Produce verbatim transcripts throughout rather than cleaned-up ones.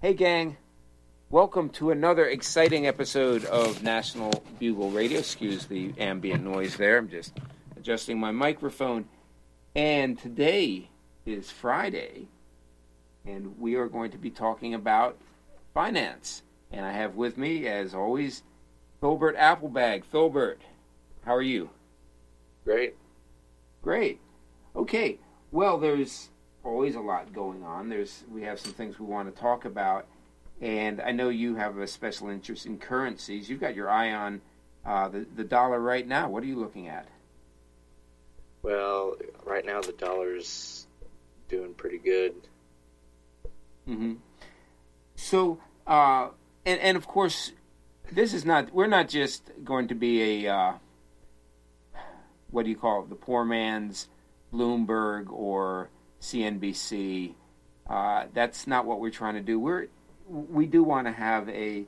Hey, gang. Welcome to another exciting episode of National Bugle Radio. Excuse the ambient noise there. I'm just adjusting my microphone. And today is Friday, and we are going to be talking about finance. And I have with me, as always, Philbert Applebag. Philbert, how are you? Great. Great. Okay. Well, there's always a lot going on. There's we have some things we want to talk about. And I know you have a special interest in currencies. You've got your eye on uh, the, the dollar right now. What are you looking at? Well, right now the dollar's doing pretty good. Mm-hmm. So, uh, and, and of course, this is not, we're not just going to be a, uh, what do you call it, the poor man's Bloomberg or C N B C. Uh, that's not what we're trying to do. We're We do want to have a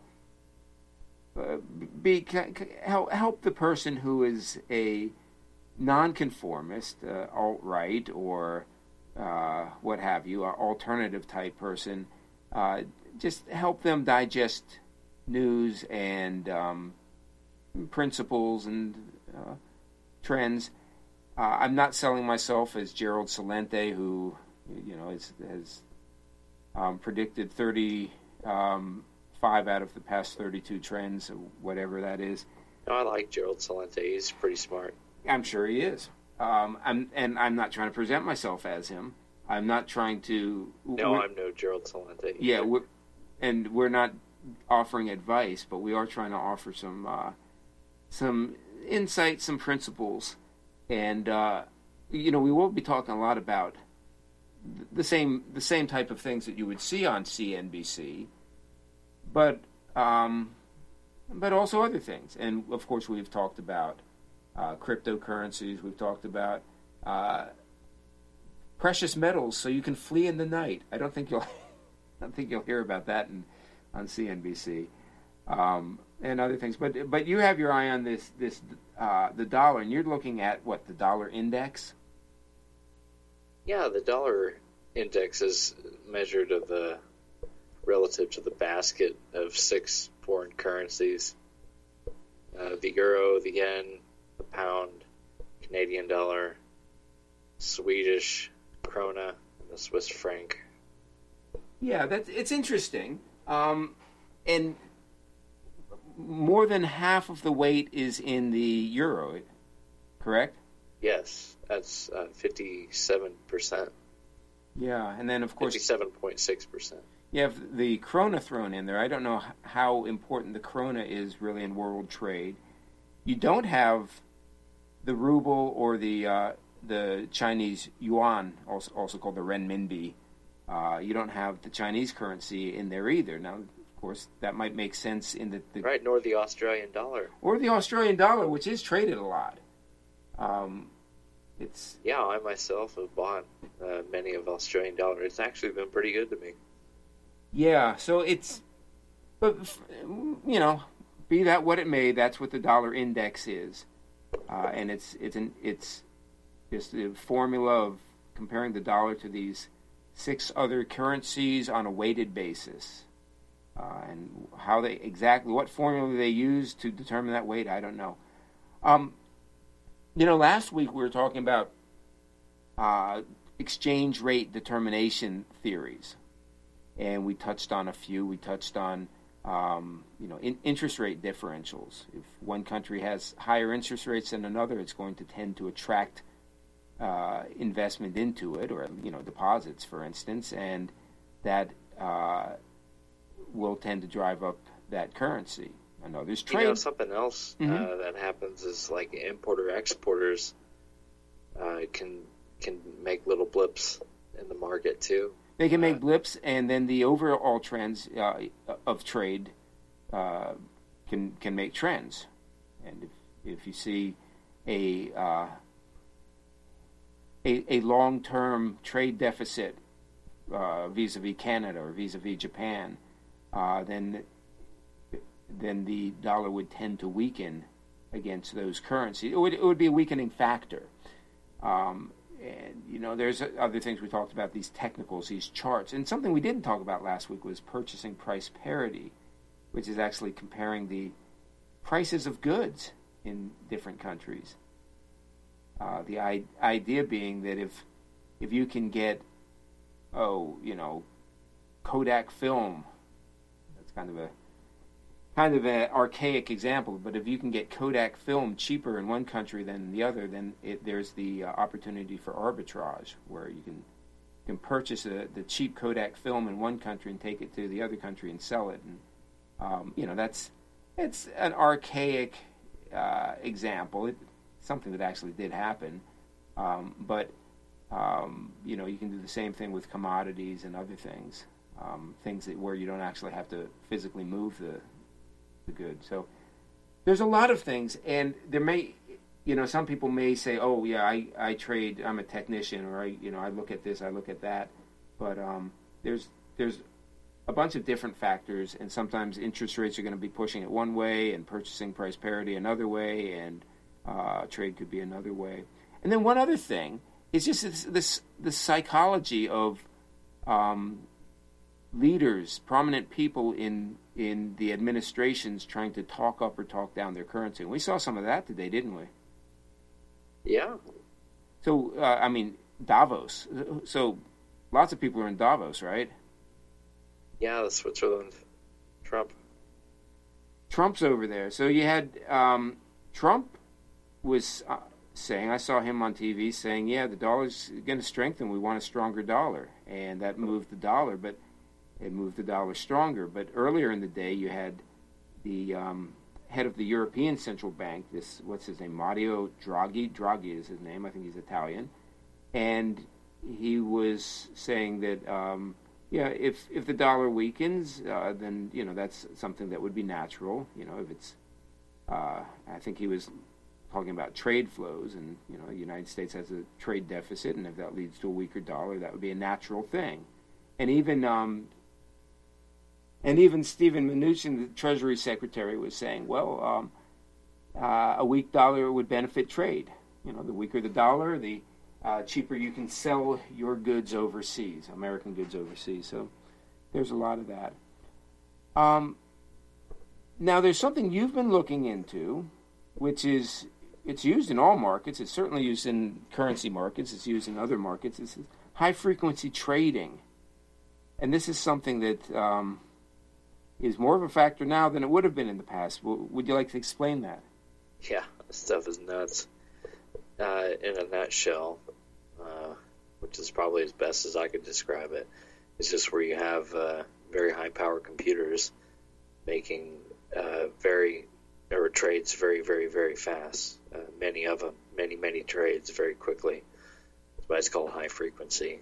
uh, be help help the person who is a nonconformist, uh, alt-right, or uh, what have you, an alternative type person. Uh, just help them digest news and um, principles and uh, trends. Uh, I'm not selling myself as Gerald Celente, who you know is, has um, predicted thirty. Um, five out of the past thirty-two trends, or whatever that is. No, I like Gerald Celente. He's pretty smart. I'm sure he is. Um, I'm, and I'm not trying to present myself as him. I'm not trying to... No, I'm no Gerald Celente. Yeah, we're, and we're not offering advice, but we are trying to offer some uh, some insight, some principles. And, uh, you know, we will be talking a lot about the same the same type of things that you would see on C N B C, but um, but also other things. And of course, we've talked about uh, cryptocurrencies. We've talked about uh, precious metals, so you can flee in the night. I don't think you'll I don't think you'll hear about that in, on C N B C um, and other things. But but you have your eye on this this uh, the dollar, and you're looking at what, the dollar index. Yeah, the dollar index is measured of the relative to the basket of six foreign currencies: uh, the euro, the yen, the pound, Canadian dollar, Swedish krona, and the Swiss franc. Yeah, that's it's interesting, um, and more than half of the weight is in the euro. Correct? Yes. That's uh, fifty-seven percent. Yeah, and then, of course... fifty-seven point six percent. You have the krona thrown in there. I don't know how important the krona is really in world trade. You don't have the ruble or the uh, the Chinese yuan, also, also called the renminbi. Uh, you don't have the Chinese currency in there either. Now, of course, that might make sense in the... the right, nor the Australian dollar. Or the Australian dollar, which is traded a lot. Um... It's yeah, I myself have bought uh, many of Australian dollar. It's actually been pretty good to me. Yeah, so it's, but you know, be that what it may, that's what the dollar index is, uh, and it's it's an it's just a formula of comparing the dollar to these six other currencies on a weighted basis, uh, and how they exactly what formula they use to determine that weight, I don't know. Um, You know, last week we were talking about uh, exchange rate determination theories, and we touched on a few. We touched on, um, you know, in, interest rate differentials. If one country has higher interest rates than another, it's going to tend to attract uh, investment into it, or, you know, deposits, for instance, and that uh, will tend to drive up that currency. I know there's trade. You know, something else mm-hmm. uh, that happens is like importer exporters uh, can can make little blips in the market too. They can make uh, blips, and then the overall trends uh, of trade uh, can can make trends. And if if you see a uh, a, a long term trade deficit uh, vis-a-vis Canada or vis-a-vis Japan, uh, then then the dollar would tend to weaken against those currencies. It would, it would be a weakening factor. Um, and, you know, there's other things we talked about, these technicals, these charts. And something we didn't talk about last week was purchasing price parity, which is actually comparing the prices of goods in different countries. Uh, the I- idea being that if if you can get, oh, you know, Kodak film, that's kind of a kind of an archaic example, but if you can get Kodak film cheaper in one country than the other, then it, there's the uh, opportunity for arbitrage, where you can can purchase a, the cheap Kodak film in one country and take it to the other country and sell it. And um, you know, that's it's an archaic uh, example. It's something that actually did happen, um, but um, you know, you can do the same thing with commodities and other things, um, things that where you don't actually have to physically move the the good. So there's a lot of things, and there may, you know, some people may say, oh yeah, I, I trade, I'm a technician, or I, you know, I look at this, I look at that, but um, there's there's a bunch of different factors, and sometimes interest rates are going to be pushing it one way, and purchasing price parity another way, and uh, trade could be another way. And then one other thing is just this, this the psychology of um, leaders, prominent people in in the administrations trying to talk up or talk down their currency. And we saw some of that today, didn't we? Yeah. So, uh, I mean, Davos. So, lots of people are in Davos, right? Yeah, the Switzerland. Trump. Trump's over there. So you had um, Trump was uh, saying, I saw him on T V saying, yeah, the dollar's going to strengthen. We want a stronger dollar. And that moved the dollar, but it moved the dollar stronger. But earlier in the day, you had the um, head of the European Central Bank, this, what's his name, Mario Draghi. Draghi is his name. I think he's Italian. And he was saying that, um, yeah, if, if the dollar weakens, uh, then, you know, that's something that would be natural. You know, if it's, uh, I think he was talking about trade flows, and, you know, the United States has a trade deficit, and if that leads to a weaker dollar, that would be a natural thing. And even um, and even Steven Mnuchin, the Treasury Secretary, was saying, well, um, uh, a weak dollar would benefit trade. You know, the weaker the dollar, the uh, cheaper you can sell your goods overseas, American goods overseas. So there's a lot of that. Um, now, there's something you've been looking into, which is, it's used in all markets. It's certainly used in currency markets. It's used in other markets. It's high-frequency trading. And this is something that um, is more of a factor now than it would have been in the past. W- would you like to explain that? Yeah, this stuff is nuts. Uh, in a nutshell, uh, which is probably as best as I could describe it, it's just where you have uh, very high-power computers making uh, very or trades very, very, very fast. Uh, many of them, many, many trades very quickly. That's why it's called high frequency.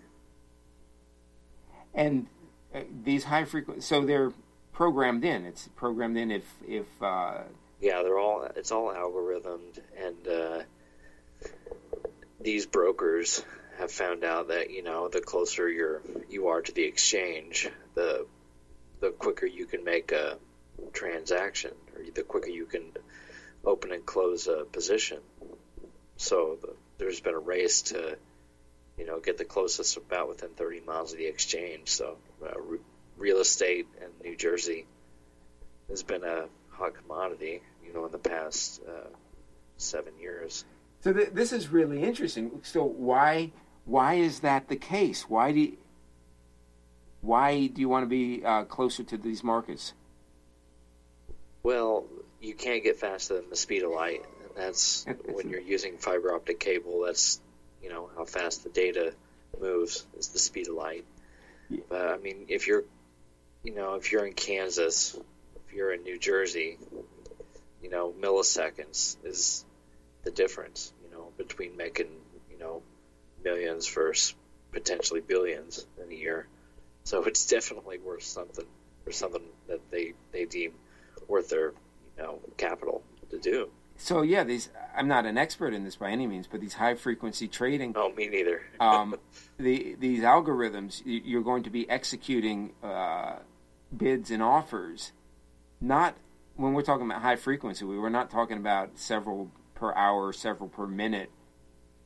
And uh, these high frequency, so they're programmed in. It's programmed in if if. Uh... Yeah, they're all. It's all algorithmed, and uh, these brokers have found out that, you know, the closer you're you are to the exchange, the the quicker you can make a transaction, or the quicker you can open and close a position. So the, there's been a race to, you know, get the closest about within thirty miles of the exchange. So uh, re- real estate in New Jersey has been a hot commodity, you know, in the past uh, seven years. So th- this is really interesting. So why why is that the case? Why do you, why do you want to be uh, closer to these markets? Well, you can't get faster than the speed of light, and that's when you're using fiber optic cable. That's, you know, how fast the data moves is the speed of light. Yeah. But I mean, if you're, you know, if you're in Kansas, if you're in New Jersey, you know, milliseconds is the difference, you know, between making, you know, millions versus potentially billions in a year. So it's definitely worth something, or something that they, they deem worth their, you know, capital to do. So yeah, these, I'm not an expert in this by any means, but these high frequency trading. Oh, me neither. um, the these algorithms, you're going to be executing uh, bids and offers. Not when we're talking about high frequency, we we're not talking about several per hour, several per minute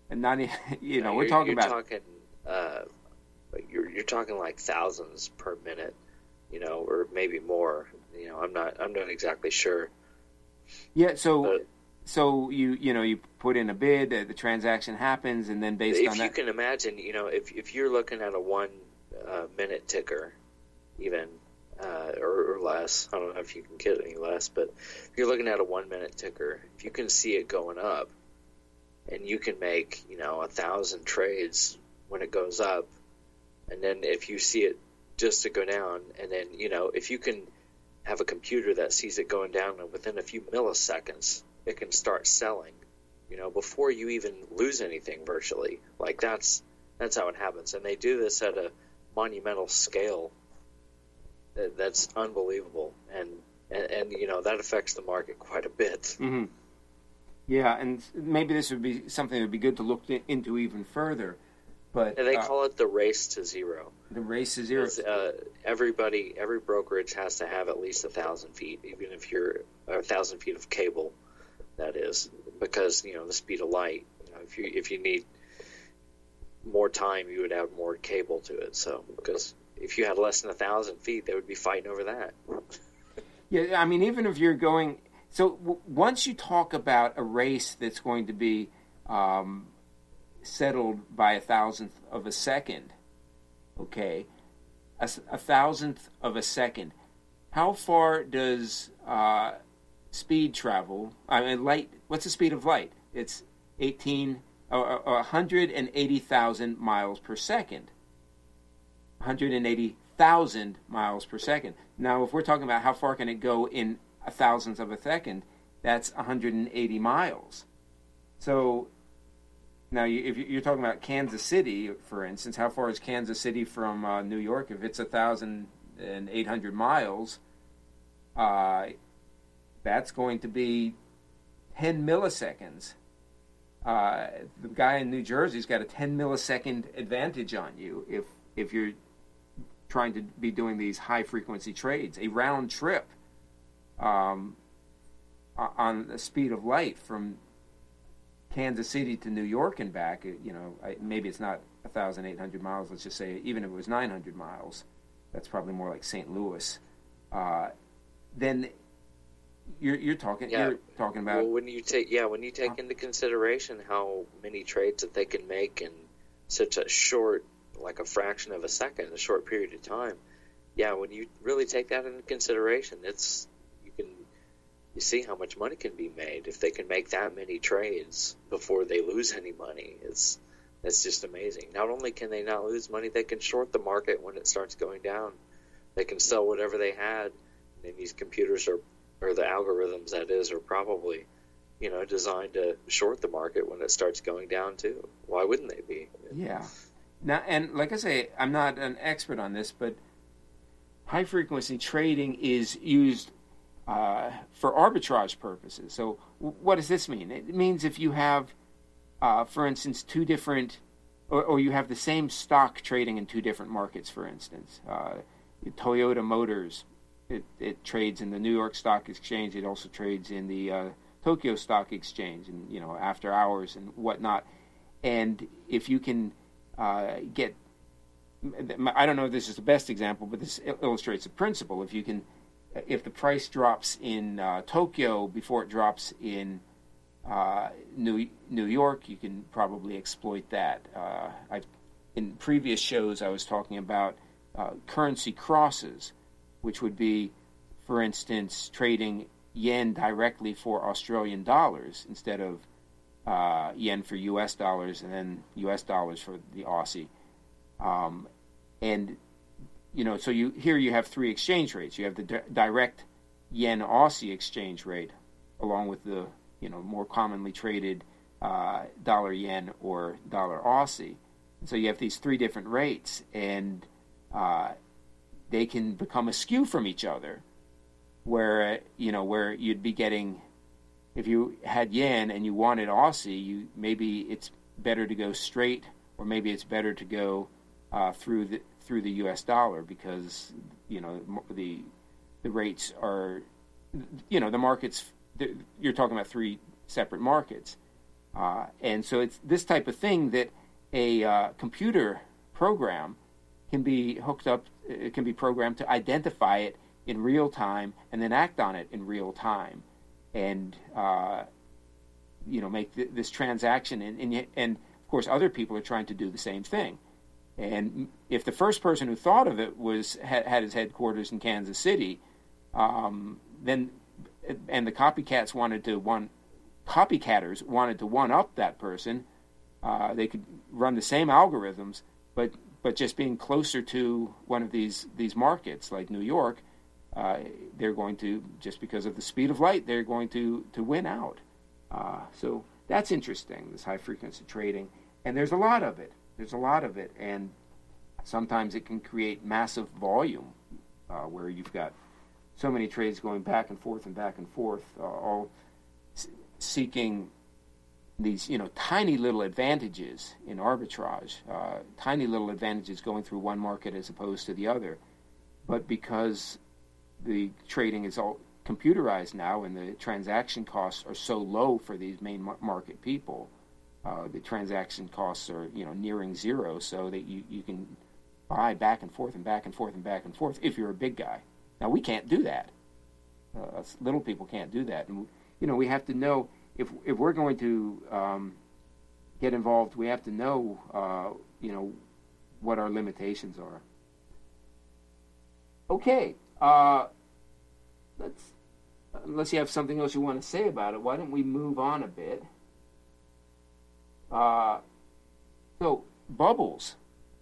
and not even, you know, No, we're you're, talking you're about talking, uh, you're you're talking like thousands per minute, you know, or maybe more. You know, I'm not I'm not exactly sure. yeah. So But so you you know you put in a bid, uh, the transaction happens, and then based if on you that, can imagine, you know, if if you're looking at a one uh, minute ticker, even uh, or, or less, I don't know if you can get any less, but if you're looking at a one minute ticker, if you can see it going up, and you can make, you know, a thousand trades when it goes up, and then if you see it just to go down, and then, you know, if you can have a computer that sees it going down, and within a few milliseconds it can start selling, you know, before you even lose anything virtually. Like that's that's how it happens, and they do this at a monumental scale. That's unbelievable, and and, and you know that affects the market quite a bit. mm-hmm. Yeah, and maybe this would be something that would be good to look into even further. But And they uh, call it the race to zero. the race is zero. Uh, everybody, every brokerage has to have at least a thousand feet, even if you're a thousand feet of cable. That is because, you know, the speed of light. You know, if you if you need more time, you would have more cable to it. So because if you had less than a thousand feet, they would be fighting over that. Yeah, I mean, even if you're going, so w- once you talk about a race that's going to be um, settled by a thousandth of a second, okay, a, s- a thousandth of a second, how far does uh, speed travel? I mean, light. What's the speed of light? It's eighteen, uh, one hundred eighty thousand miles per second. one hundred eighty thousand miles per second. Now, if we're talking about how far can it go in a thousandth of a second, that's one hundred eighty miles. So now, you, if you're talking about Kansas City, for instance, how far is Kansas City from uh, New York? If it's one thousand eight hundred miles, uh, that's going to be ten milliseconds. Uh, the guy in New Jersey's got a ten millisecond advantage on you if if you're trying to be doing these high frequency trades. A round trip um, on the speed of light from Kansas City to New York and back, you know, maybe it's not one thousand eight hundred miles, let's just say, even if it was nine hundred miles, that's probably more like Saint Louis. Uh, then you're, you're talking Yeah. you're talking about Well, when you take yeah, when you take into consideration how many trades that they can make in such a short, like a fraction of a second, a short period of time, yeah, when you really take that into consideration, it's you can you see how much money can be made if they can make that many trades before they lose any money. It's it's just amazing. Not only can they not lose money, they can short the market when it starts going down. They can sell whatever they had, and these computers are, or the algorithms that is, are probably, you know, designed to short the market when it starts going down too. Why wouldn't they be? Yeah. Now, and like I say, I'm not an expert on this, but high frequency trading is used uh, for arbitrage purposes. So, w- what does this mean? It means if you have, uh, for instance, two different, or, or you have the same stock trading in two different markets, for instance, uh, Toyota Motors, it, it trades in the New York Stock Exchange. It also trades in the uh, Tokyo Stock Exchange, and you know, after hours and whatnot. And if you can Uh, get, I don't know if this is the best example, but this illustrates the principle. If you can, if the price drops in uh, Tokyo before it drops in uh, New New York, you can probably exploit that. Uh, I, in previous shows, I was talking about uh, currency crosses, which would be, for instance, trading yen directly for Australian dollars instead of Uh, yen for U S dollars, and then U S dollars for the Aussie. Um, and, you know, so you here you have three exchange rates. You have the di- direct yen-Aussie exchange rate, along with the, you know, more commonly traded uh, dollar-yen or dollar-Aussie. And so you have these three different rates, and uh, they can become askew from each other, where, you know, where you'd be getting... If you had yen and you wanted Aussie, you maybe it's better to go straight, or maybe it's better to go uh, through the through the U S dollar, because you know the the rates are, you know, the markets. You're talking about three separate markets, Uh, and so it's this type of thing that a uh, computer program can be hooked up, it can be programmed to identify it in real time and then act on it in real time, and uh, you know make th- this transaction. And, and and of course, other people are trying to do the same thing. And if the first person who thought of it was had, had his headquarters in Kansas City, um, then and the copycats wanted to one copycatters wanted to one up that person, uh, they could run the same algorithms, but but just being closer to one of these these markets like New York, uh, they're going to, just because of the speed of light, they're going to to win out. Uh, so that's interesting, this high frequency trading, and there's a lot of it. There's a lot of it, and sometimes it can create massive volume, uh, where you've got so many trades going back and forth and back and forth, uh, all s- seeking these, you know, tiny little advantages in arbitrage, uh, tiny little advantages going through one market as opposed to the other. But because the trading is all computerized now and the transaction costs are so low for these main mar- market people, Uh, the transaction costs are, you know, nearing zero, so that you, you can buy back and forth and back and forth and back and forth if you're a big guy. Now, we can't do that. Uh, us little people can't do that. And, you know, we have to know, if if we're going to um, get involved, we have to know, uh, you know, what our limitations are. Okay. Uh, let's, unless you have something else you want to say about it, why don't we move on a bit? Uh, so bubbles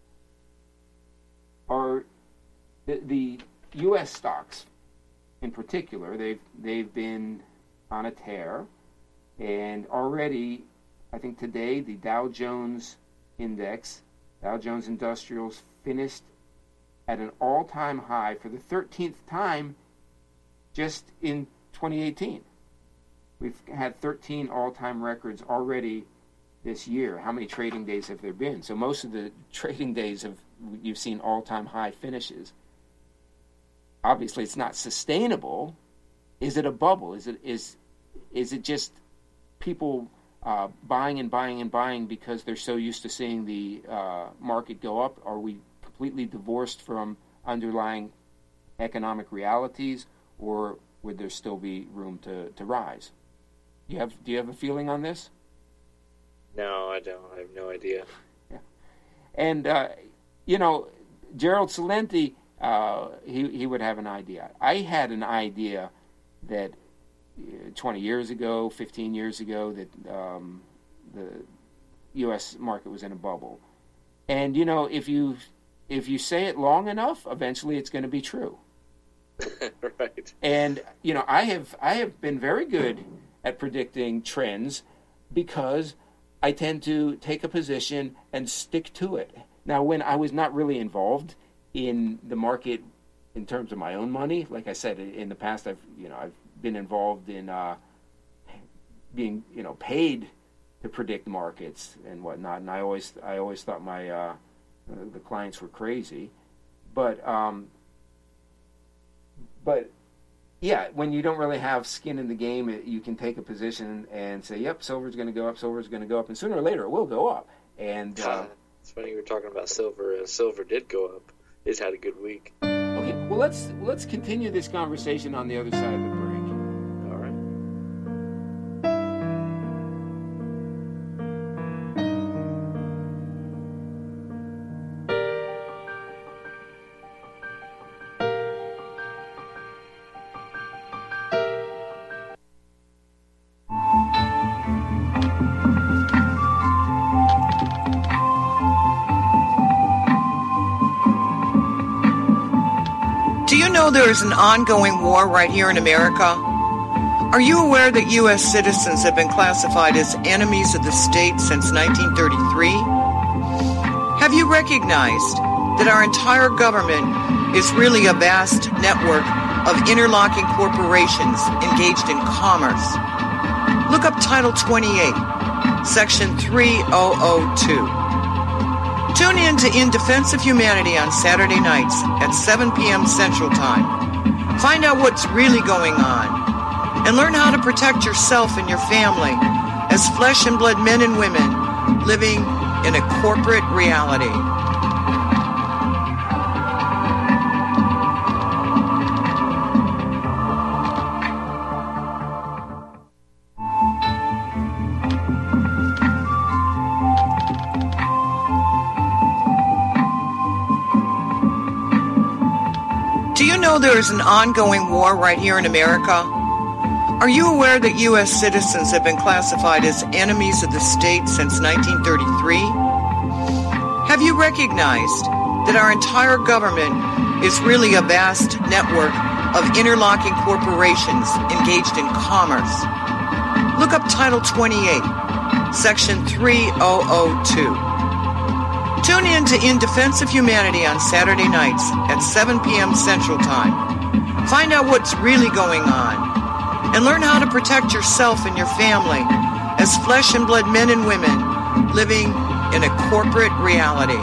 are the, the U S stocks in particular. They've they've been on a tear, and already, I think today the Dow Jones Index, Dow Jones Industrials, finished at an all-time high for the thirteenth time just in twenty eighteen. We've had thirteen all-time records already this year. How many trading days have there been? So most of the trading days have, you've seen all-time high finishes. Obviously, it's not sustainable. Is it a bubble? Is it is is it just people uh, buying and buying and buying because they're so used to seeing the uh, market go up? Are we completely divorced from underlying economic realities, or would there still be room to, to rise? Do you have do you have a feeling on this? No, I don't. I have no idea. Yeah. And, uh, you know, Gerald Celente, uh, he, he would have an idea. I had an idea that uh, twenty years ago, fifteen years ago, that um, the U S market was in a bubble. And, you know, if you if you say it long enough, eventually it's going to be true. Right. And, you know, I have I have been very good at predicting trends because I tend to take a position and stick to it. Now, when I was not really involved in the market in terms of my own money, like I said, in the past, I've you know I've been involved in uh, being you know paid to predict markets and whatnot, and I always I always thought my uh, the clients were crazy, but um, but. Yeah, when you don't really have skin in the game, it, you can take a position and say, yep, silver's going to go up, silver's going to go up, and sooner or later it will go up. And uh, it's funny you were talking about silver. Uh, silver did go up. It's had a good week. Okay, well, let's let's continue this conversation on the other side of the break. All right. There is an ongoing war right here in America. Are you aware that U S citizens have been classified as enemies of the state since nineteen thirty-three? Have you recognized that our entire government is really a vast network of interlocking corporations engaged in commerce? Look up Title twenty-eight, Section three thousand two. Tune in to In Defense of Humanity on Saturday nights at seven p.m. Central Time. Find out what's really going on and learn how to protect yourself and your family as flesh and blood men and women living in a corporate reality. Do you know there is an ongoing war right here in America? Are you aware that U S citizens have been classified as enemies of the state since nineteen thirty-three? Have you recognized that our entire government is really a vast network of interlocking corporations engaged in commerce? Look up Title twenty-eight, Section three thousand two. Tune in to In Defense of Humanity on Saturday nights at seven p.m. Central Time. Find out what's really going on and learn how to protect yourself and your family as flesh and blood men and women living in a corporate reality.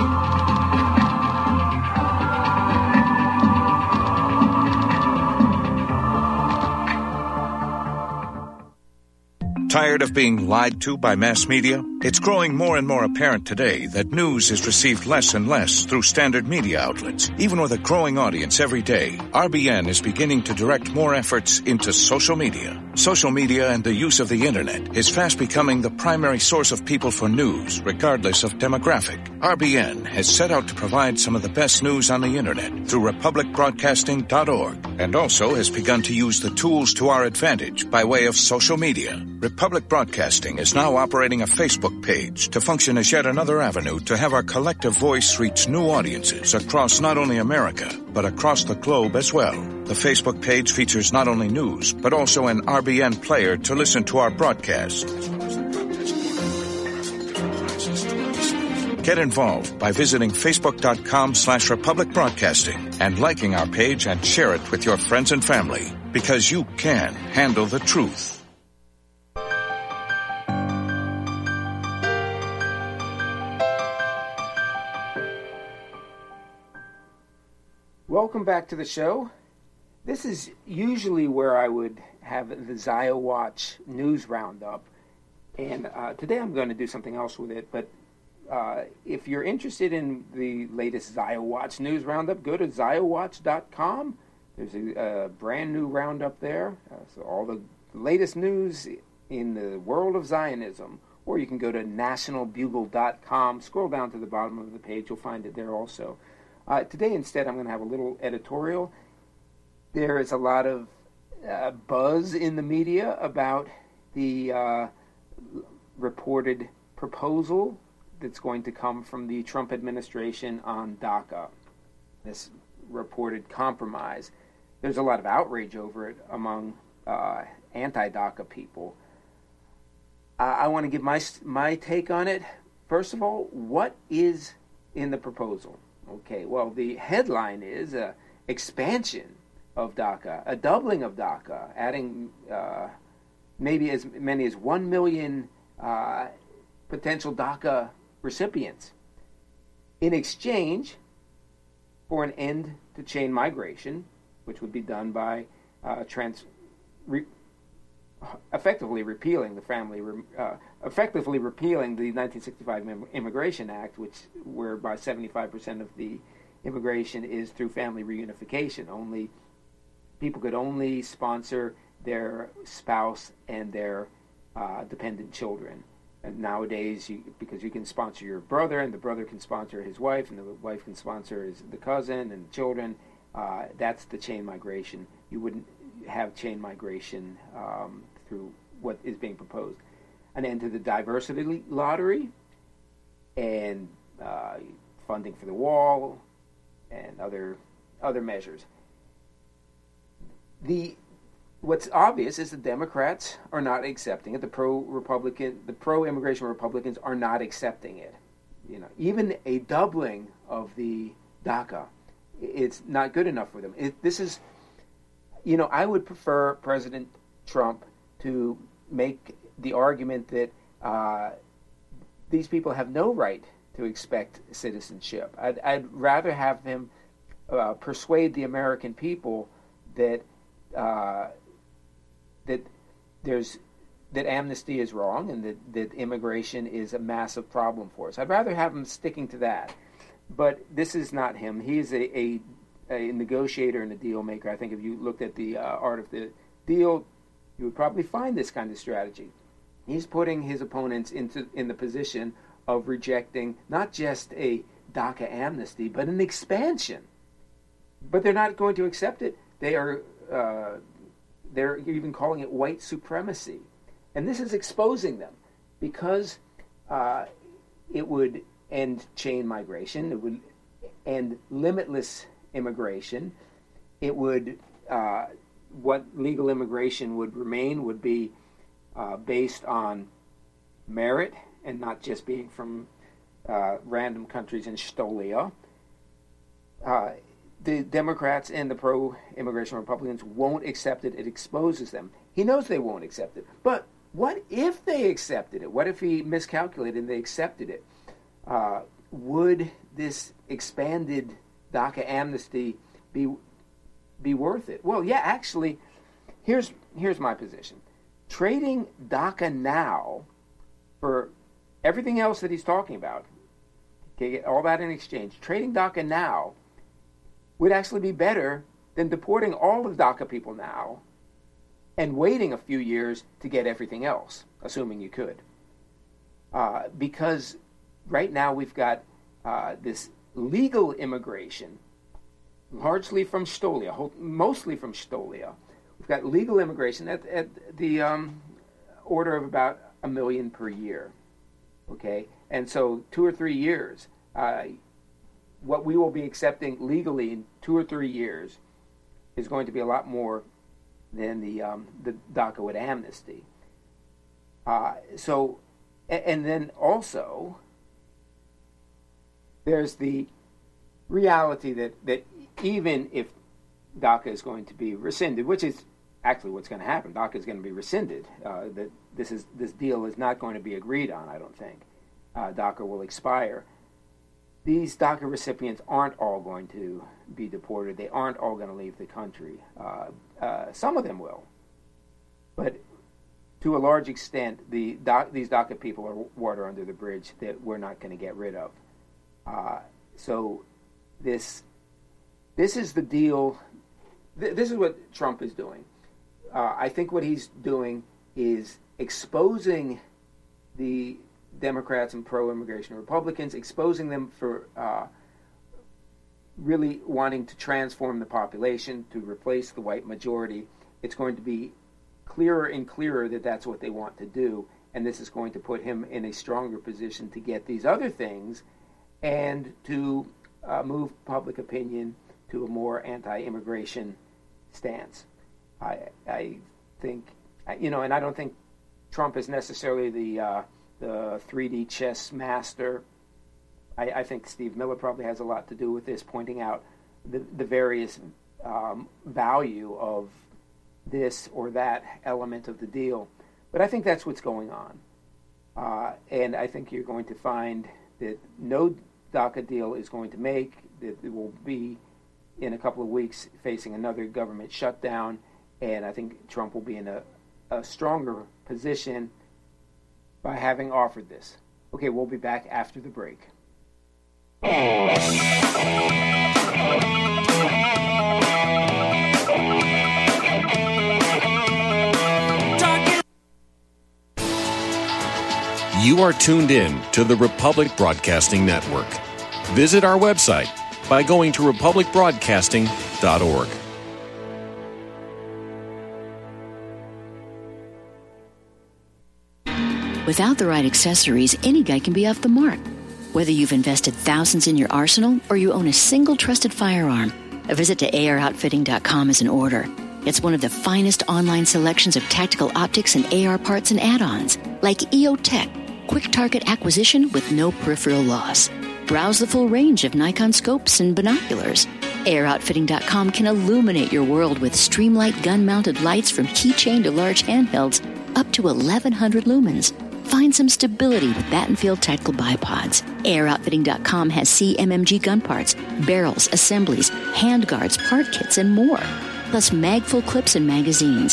Tired of being lied to by mass media? It's growing more and more apparent today that news is received less and less through standard media outlets. Even with a growing audience every day, R B N is beginning to direct more efforts into social media. Social media and the use of the internet is fast becoming the primary source of people for news, regardless of demographic. R B N has set out to provide some of the best news on the internet through republic broadcasting dot org, and also has begun to use the tools to our advantage by way of social media. Republic Broadcasting is now operating a Facebook page to function as yet another avenue to have our collective voice reach new audiences across not only America, but across the globe as well. The Facebook page features not only news, but also an R B N player to listen to our broadcast. Get involved by visiting facebook.com slash Republic Broadcasting and liking our page and share it with your friends and family, because you can handle the truth. Welcome back to the show. This is usually where I would have the Zio Watch news roundup, and uh, today I'm going to do something else with it. But uh, if you're interested in the latest Zio Watch news roundup, go to zio watch dot com. There's a, a brand new roundup there, uh, so all the latest news in the world of Zionism. Or you can go to national bugle dot com. Scroll down to the bottom of the page, you'll find it there also. Uh, today, instead, I'm going to have a little editorial. There is a lot of uh, buzz in the media about the uh, reported proposal that's going to come from the Trump administration on DACA, this reported compromise. There's a lot of outrage over it among uh, anti-DACA people. Uh, I want to give my my take on it. First of all, what is in the proposal? Okay, well, the headline is uh, expansion of DACA, a doubling of DACA, adding uh, maybe as many as one million uh, potential DACA recipients in exchange for an end to chain migration, which would be done by uh, trans, re, effectively repealing the family, uh, effectively repealing the nineteen sixty-five Immigration Act, which whereby seventy-five percent of the immigration is through family reunification. Only people could only sponsor their spouse and their uh, dependent children. And nowadays, you, because you can sponsor your brother, and the brother can sponsor his wife, and the wife can sponsor his, the cousin and the children, uh, that's the chain migration. You wouldn't have chain migration um, through what is being proposed. An end to the diversity lottery, and uh, funding for the wall, and other other measures. The what's obvious is the Democrats are not accepting it. The pro-Republican, the pro-immigration Republicans are not accepting it. You know, even a doubling of the DACA, it's not good enough for them. It, this is, you know, I would prefer President Trump to make the argument that uh, these people have no right to expect citizenship. I'd, I'd rather have him uh, persuade the American people that uh, that there's that amnesty is wrong and that, that immigration is a massive problem for us. I'd rather have him sticking to that. But this is not him. He is a, a, a negotiator and a deal maker. I think if you looked at the uh, art of the deal, you would probably find this kind of strategy. He's putting his opponents into in the position of rejecting not just a DACA amnesty, but an expansion. But they're not going to accept it. They are uh, they're even calling it white supremacy. And this is exposing them because uh, it would end chain migration. It would end limitless immigration. It would, uh, what legal immigration would remain would be uh, based on merit and not just being from uh, random countries in Stolia. Uh, the Democrats and the pro-immigration Republicans won't accept it. It exposes them. He knows they won't accept it. But what if they accepted it? What if he miscalculated and they accepted it? Uh, would this expanded DACA amnesty be be worth it? Well, yeah, actually, here's here's my position. Trading DACA now for everything else that he's talking about, okay, all that in exchange, trading DACA now would actually be better than deporting all of DACA people now and waiting a few years to get everything else, assuming you could. Uh, because right now we've got uh, this legal immigration, largely from Stolia, mostly from Stolia. We've got legal immigration at, at the um, order of about a million per year, okay? And so two or three years, uh, what we will be accepting legally in two or three years is going to be a lot more than the um, the DACA with amnesty. Uh, so, and, and then also, there's the reality that, that even if DACA is going to be rescinded, which is actually what's going to happen, DACA is going to be rescinded. Uh, that this is this deal is not going to be agreed on, I don't think. Uh, DACA will expire. These DACA recipients aren't all going to be deported. They aren't all going to leave the country. Uh, uh, some of them will. But to a large extent, the doc, these DACA people are water under the bridge that we're not going to get rid of. Uh, so this this is the deal. Th- this is what Trump is doing. Uh, I think what he's doing is exposing the Democrats and pro-immigration Republicans, exposing them for uh, really wanting to transform the population to replace the white majority. It's going to be clearer and clearer that that's what they want to do, and this is going to put him in a stronger position to get these other things and to uh, move public opinion to a more anti-immigration stance. I, I think, you know, and I don't think Trump is necessarily the uh, the three D chess master. I, I think Steve Miller probably has a lot to do with this, pointing out the, the various um, value of this or that element of the deal. But I think that's what's going on. Uh, and I think you're going to find that no DACA deal is going to make, that it will be in a couple of weeks facing another government shutdown, and I think Trump will be in a, a stronger position by having offered this. Okay, we'll be back after the break. You are tuned in to the Republic Broadcasting Network. Visit our website by going to republic broadcasting dot org. Without the right accessories, any guy can be off the mark. Whether you've invested thousands in your arsenal or you own a single trusted firearm, a visit to A R outfitting dot com is in order. It's one of the finest online selections of tactical optics and A R parts and add-ons, like E O Tech, quick target acquisition with no peripheral loss. Browse the full range of Nikon scopes and binoculars. A R outfitting dot com can illuminate your world with Streamlight gun-mounted lights from keychain to large handhelds up to eleven hundred lumens. Find some stability with Battenfield Tactical Bipods. A R outfitting dot com has C M M G gun parts, barrels, assemblies, handguards, part kits, and more. Plus mag-full clips and magazines.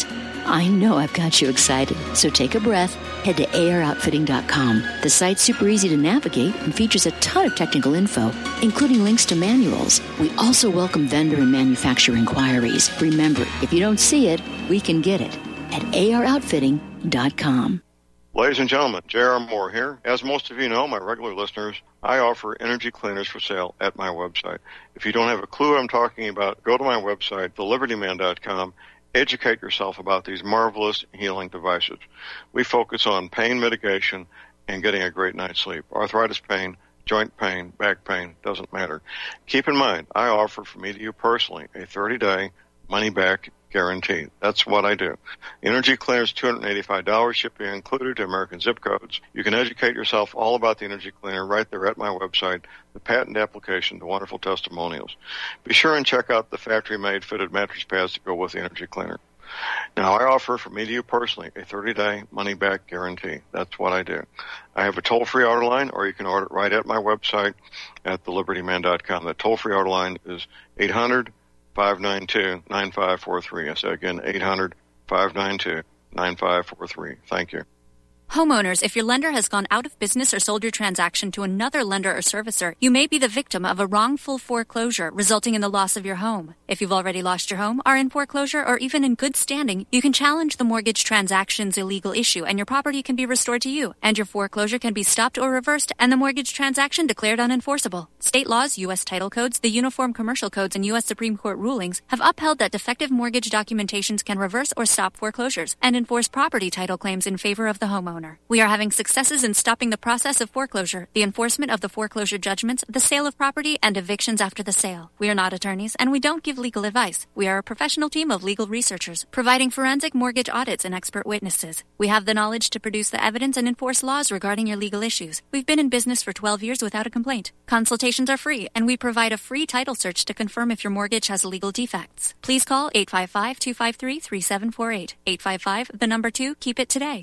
I know I've got you excited, so take a breath. Head to A R outfitting dot com. The site's super easy to navigate and features a ton of technical info, including links to manuals. We also welcome vendor and manufacturer inquiries. Remember, if you don't see it, we can get it at A R outfitting dot com. Ladies and gentlemen, J R. Moore here. As most of you know, my regular listeners, I offer energy cleaners for sale at my website. If you don't have a clue what I'm talking about, go to my website, the liberty man dot com. Educate yourself about these marvelous healing devices. We focus on pain mitigation and getting a great night's sleep. Arthritis pain, joint pain, back pain, doesn't matter. Keep in mind, I offer for me to you personally a thirty-day money-back guarantee. That's what I do. Energy Cleaner's two hundred eighty-five dollars, shipping included to American zip codes. You can educate yourself all about the Energy Cleaner right there at my website, the patent application, the wonderful testimonials. Be sure and check out the factory-made fitted mattress pads to go with the Energy Cleaner. Now, I offer for me to you personally a thirty-day money-back guarantee. That's what I do. I have a toll-free order line, or you can order it right at my website at the liberty man dot com. The toll-free order line is eight hundred, five nine two, nine five four three. I say again, eight hundred, five nine two, nine five four three. Thank you. Homeowners, if your lender has gone out of business or sold your transaction to another lender or servicer, you may be the victim of a wrongful foreclosure resulting in the loss of your home. If you've already lost your home, are in foreclosure, or even in good standing, you can challenge the mortgage transaction's illegal issue and your property can be restored to you, and your foreclosure can be stopped or reversed and the mortgage transaction declared unenforceable. State laws, U S title codes, the Uniform Commercial Codes, and U S Supreme Court rulings have upheld that defective mortgage documentations can reverse or stop foreclosures and enforce property title claims in favor of the homeowner. We are having successes in stopping the process of foreclosure, the enforcement of the foreclosure judgments, the sale of property, and evictions after the sale. We are not attorneys, and we don't give legal advice. We are a professional team of legal researchers, providing forensic mortgage audits and expert witnesses. We have the knowledge to produce the evidence and enforce laws regarding your legal issues. We've been in business for twelve years without a complaint. Consultations are free, and we provide a free title search to confirm if your mortgage has legal defects. Please call eight five five, two five three, three seven four eight. eight five five, the number two, keep it today.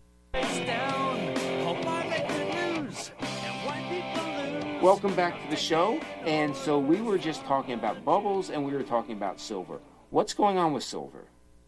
Welcome back to the show. And so we were just talking about bubbles and we were talking about silver. What's going on with silver?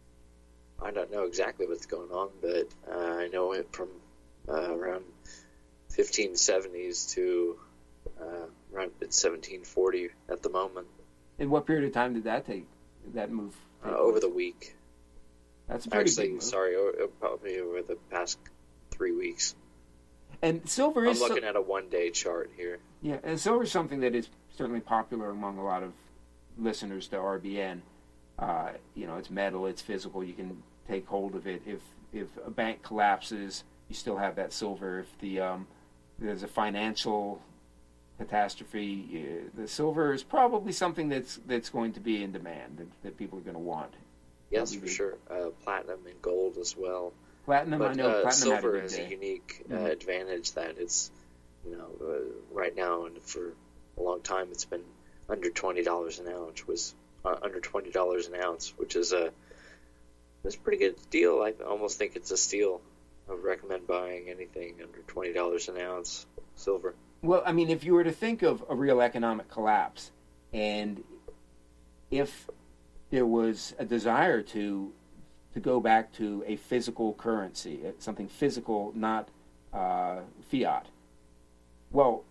I don't know exactly what's going on, but uh, I know it from uh, around fifteen seventies to uh, around seventeen forty at the moment. In what period of time did that take, that move? Uh, over the week. That's a pretty Actually, big move. sorry, over, probably over the past three weeks. And silver I'm is... looking so- at a one-day chart here. Yeah, and silver is something that is certainly popular among a lot of listeners to R B N. Uh, you know, it's metal, it's physical, you can take hold of it. If if a bank collapses, you still have that silver. If the um, there's a financial catastrophe, uh, the silver is probably something that's that's going to be in demand, that, that people are going to want. Yes, for sure. Uh, platinum and gold as well. Platinum, but, I know. Uh, platinum silver had a has good a day. unique uh, Mm-hmm. advantage that it's, you know, uh, right now and for a long time it's been under twenty dollars an ounce. Was uh, under twenty dollars an ounce, which is a that's a pretty good deal. I almost think it's a steal. I would recommend buying anything under twenty dollars an ounce silver. Well, I mean, if you were to think of a real economic collapse, and if there was a desire to to go back to a physical currency, something physical, not uh, fiat. Well,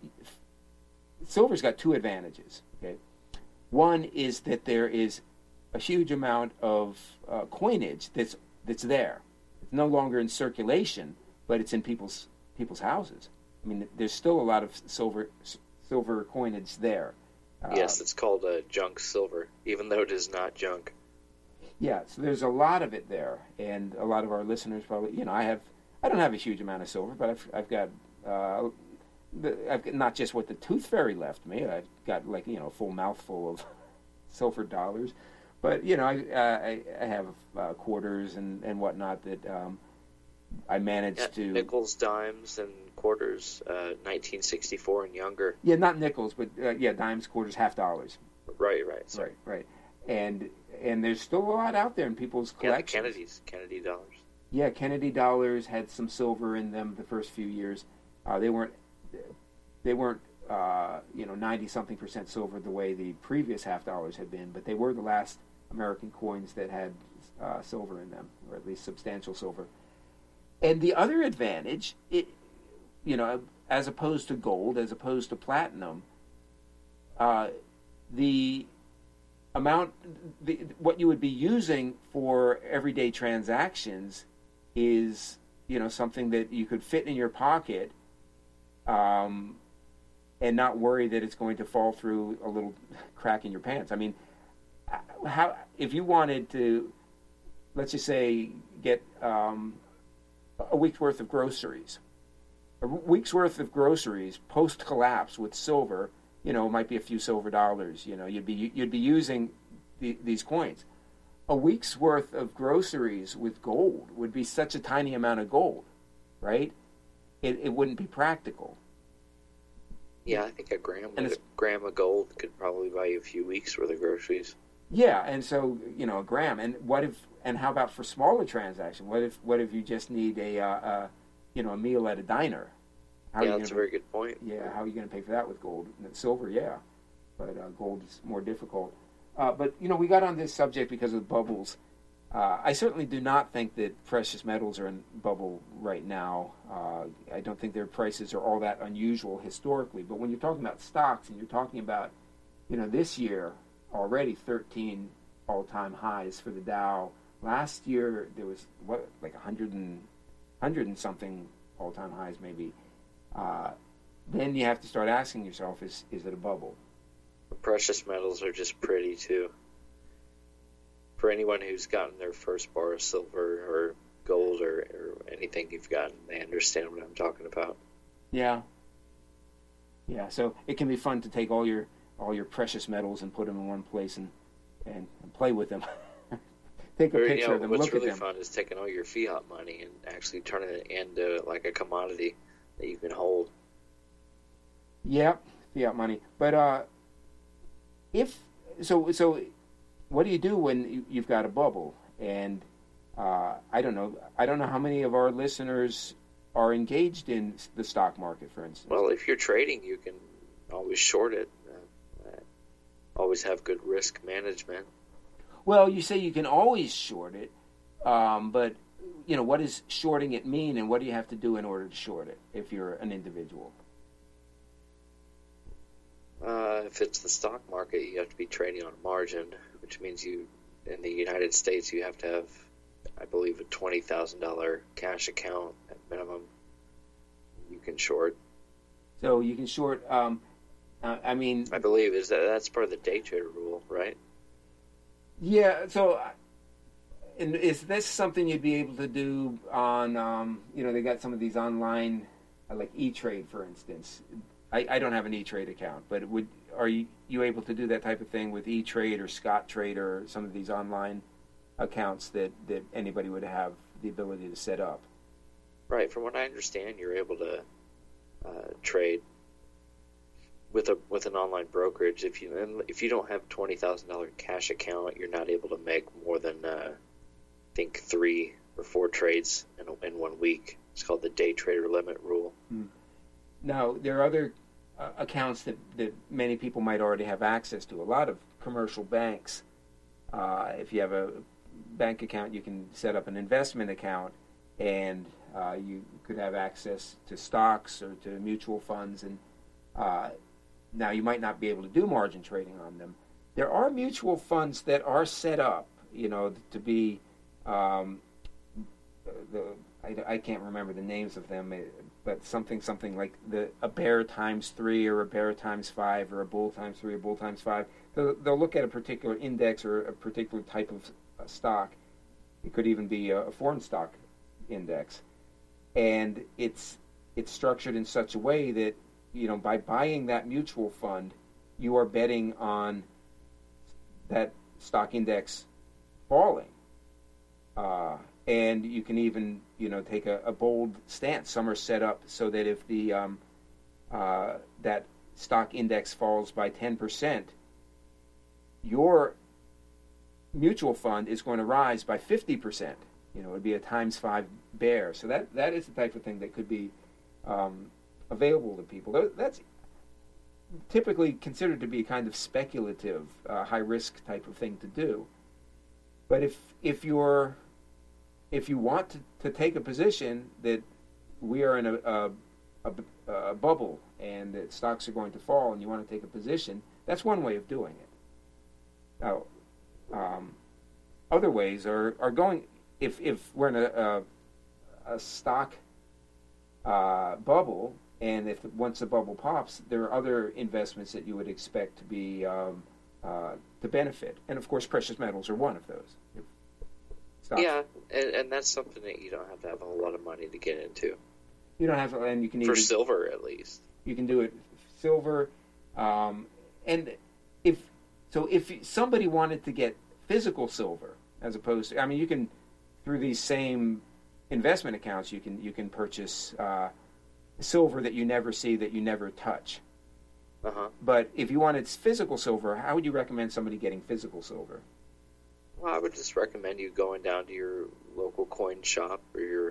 silver's got two advantages. Okay, one is that there is a huge amount of uh, coinage that's that's there. It's no longer in circulation, but it's in people's people's houses. I mean, there's still a lot of silver silver coinage there. Uh, yes, it's called uh, junk silver, even though it is not junk. Yeah, so there's a lot of it there, and a lot of our listeners probably, you know, I have, I don't have a huge amount of silver, but I've, I've got, uh, the, I've got not just what the Tooth Fairy left me. I've got like, you know, a full mouthful of silver dollars, but you know, I, uh, I, I have uh, quarters and, and whatnot that um, I managed Yeah, to nickels, dimes, and quarters, uh, nineteen sixty-four and younger. Yeah, not nickels, but uh, yeah, dimes, quarters, half dollars. Right, right, sorry. right, right, and. And there's still a lot out there in people's collections. Yeah, the Kennedys, Kennedy dollars. Yeah, Kennedy dollars had some silver in them the first few years. Uh, they weren't, they weren't, uh, you know, ninety something percent silver the way the previous half dollars had been, but they were the last American coins that had uh, silver in them, or at least substantial silver. And the other advantage, it, you know, as opposed to gold, as opposed to platinum, uh, the amount, the, what you would be using for everyday transactions is, you know, something that you could fit in your pocket, um, and not worry that it's going to fall through a little crack in your pants. I mean, how if you wanted to, let's just say, get um, a week's worth of groceries, a week's worth of groceries post collapse with silver, you know, it might be a few silver dollars. You know, you'd be you'd be using the, these coins. A week's worth of groceries with gold would be such a tiny amount of gold, right? It it wouldn't be practical. Yeah, I think a gram a gram of gold could probably buy you a few weeks worth of groceries. Yeah, and so, you know, a gram. And what if? And how about for smaller transactions? What if? What if you just need a, uh, a you know, a meal at a diner? How yeah, are you that's gonna, a very good point. Yeah, how are you going to pay for that with gold? Silver, yeah, but uh, gold is more difficult. Uh, but you know, we got on this subject because of bubbles. Uh, I certainly do not think that precious metals are in bubble right now. Uh, I don't think their prices are all that unusual historically. But when you're talking about stocks and you're talking about, you know, this year already thirteen all-time highs for the Dow. Last year there was what like a hundred and hundred and something all-time highs maybe. Uh, then you have to start asking yourself: Is is it a bubble? Precious metals are just pretty too. For anyone who's gotten their first bar of silver or gold or, or anything you've gotten, they understand what I'm talking about. Yeah. Yeah, so it can be fun to take all your all your precious metals and put them in one place and, and, and play with them. Take a or, picture you know, of them, what's look really at them. fun is taking all your fiat money and actually turning it into like a commodity that you can hold. Yeah, fiat money. But uh, if so, so. What do you do when you've got a bubble? And uh, I don't know. I don't know how many of our listeners are engaged in the stock market, for instance. Well, if you're trading, you can always short it. Uh, always have good risk management. Well, you say you can always short it, um, but you know, what does shorting it mean, and what do you have to do in order to short it if you're an individual? Uh, if it's the stock market, you have to be trading on margin, which means you, in the United States, you have to have, I believe, a twenty thousand dollars cash account at minimum. You can short. So you can short, um, uh, I mean... I believe is that that's part of the day trader rule, right? Yeah, so... And is this something you'd be able to do on, um, you know, they got some of these online, uh, like E-Trade, for instance. I, I don't have an E-Trade account, but would are you, you able to do that type of thing with E-Trade or Scottrade or some of these online accounts that, that anybody would have the ability to set up? Right. From what I understand, you're able to uh, trade with a with an online brokerage. If you if you don't have a twenty thousand dollars cash account, you're not able to make more than uh, I think three or four trades in a, in one week. It's called the day trader limit rule. Hmm. Now, there are other uh, accounts that, that many people might already have access to. A lot of commercial banks, uh, if you have a bank account, you can set up an investment account, and uh, you could have access to stocks or to mutual funds. And uh, now you might not be able to do margin trading on them. There are mutual funds that are set up, you know, to be um, the I, I can't remember the names of them. But something, something like the a bear times three, or a bear times five, or a bull times three, or bull times five. They'll, they'll look at a particular index or a particular type of uh, stock. It could even be a, a foreign stock index, and it's it's structured in such a way that, you know, by buying that mutual fund, you are betting on that stock index falling. Uh, And you can even, you know, take a, a bold stance. Some are set up so that if the um, uh, that stock index falls by ten percent, your mutual fund is going to rise by fifty percent. You know, it would be a times five bear. So that, that is the type of thing that could be um, available to people. That's typically considered to be a kind of speculative, uh, high-risk type of thing to do. But if if you're if you want to, to take a position that we are in a, a, a, a bubble and that stocks are going to fall, and you want to take a position, that's one way of doing it. Now, um, other ways are, are going if if we're in a a, a stock uh, bubble, and if once the bubble pops, there are other investments that you would expect to be um, uh, to benefit, and of course, precious metals are one of those. Stocks. Yeah, and, and that's something that you don't have to have a whole lot of money to get into. You don't have, and you can for either, silver at least. You can do it silver, um, and if so, if somebody wanted to get physical silver as opposed to, I mean, you can through these same investment accounts, you can you can purchase uh, silver that you never see, that you never touch. Uh-huh. But if you wanted physical silver, how would you recommend somebody getting physical silver? Well, I would just recommend you going down to your local coin shop or your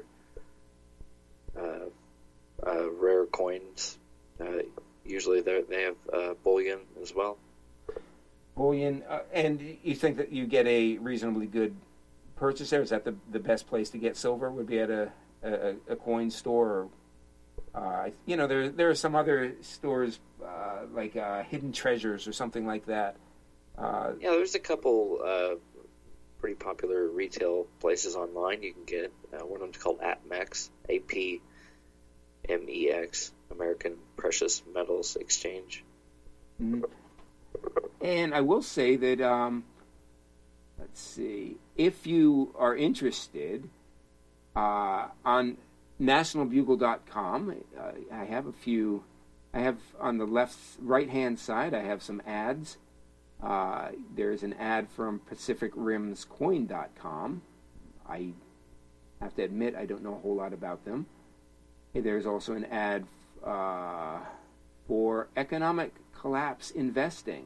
uh, uh, rare coins. Uh, usually they have uh, bullion as well. Bullion, uh, and you think that you get a reasonably good purchase there? Is that the the best place to get silver? Would be at a a, a coin store? Or, uh, you know, there there are some other stores uh, like uh, Hidden Treasures or something like that. Uh, yeah, there's a couple uh, pretty popular retail places online you can get. Uh, one of them's called A P M E X, A P M E X, American Precious Metals Exchange. Mm-hmm. And I will say that, um, let's see, if you are interested, uh, on national bugle dot com, uh, I have a few, I have on the left, right-hand side, I have some ads. Uh, there's an ad from pacific rims coin dot com. I have to admit I don't know a whole lot about them. There's also an ad uh, for economic collapse investing.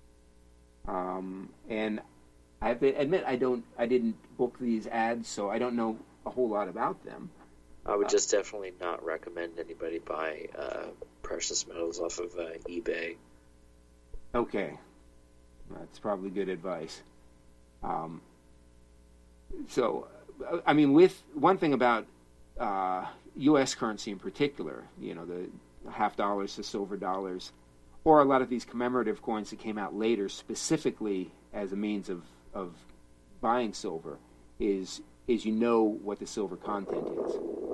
Um, and I have to admit I don't, I didn't book these ads, so I don't know a whole lot about them. I would uh, just definitely not recommend anybody buy uh, precious metals off of uh, eBay. Okay. That's probably good advice. Um, so, I mean, with one thing about uh, U S currency in particular, you know, the half dollars to silver dollars, or a lot of these commemorative coins that came out later specifically as a means of, of buying silver, is is you know what the silver content is.